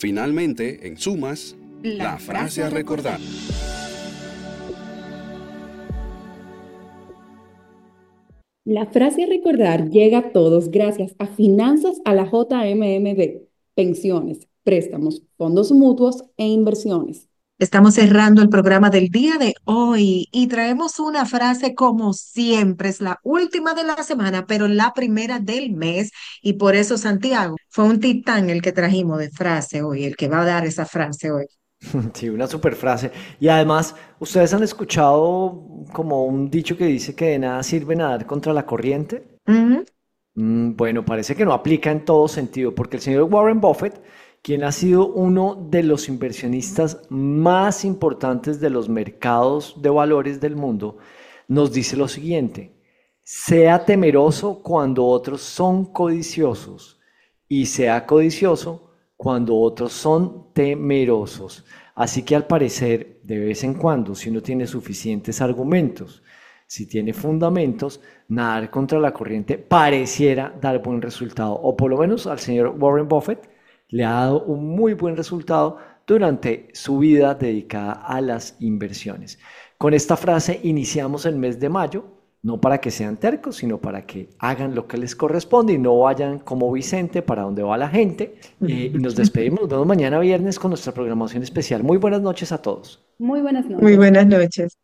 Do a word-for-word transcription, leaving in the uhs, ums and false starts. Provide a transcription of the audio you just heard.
Finalmente, en sumas, la, la frase a recordar. La frase a recordar llega a todos gracias a Finanzas a la J M M D, pensiones, préstamos, fondos mutuos e inversiones. Estamos cerrando el programa del día de hoy y traemos una frase como siempre, es la última de la semana, pero la primera del mes y por eso Santiago fue un titán el que trajimos de frase hoy, el que va a dar esa frase hoy. Sí, una super frase. Y además, ¿ustedes han escuchado como un dicho que dice que de nada sirve nadar contra la corriente? Ujú. Mm, bueno, parece que no aplica en todo sentido, porque el señor Warren Buffett, quien ha sido uno de los inversionistas más importantes de los mercados de valores del mundo, nos dice lo siguiente: sea temeroso cuando otros son codiciosos y sea codicioso cuando otros son temerosos. Así que al parecer, de vez en cuando, si uno tiene suficientes argumentos, si tiene fundamentos, nadar contra la corriente pareciera dar buen resultado, o por lo menos al señor Warren Buffett le ha dado un muy buen resultado durante su vida dedicada a las inversiones. Con esta frase iniciamos el mes de mayo, no para que sean tercos, sino para que hagan lo que les corresponde y no vayan como Vicente para donde va la gente. Eh, y nos despedimos, nos vemos mañana viernes con nuestra programación especial. Muy buenas noches a todos. Muy buenas Muy noches. buenas noches.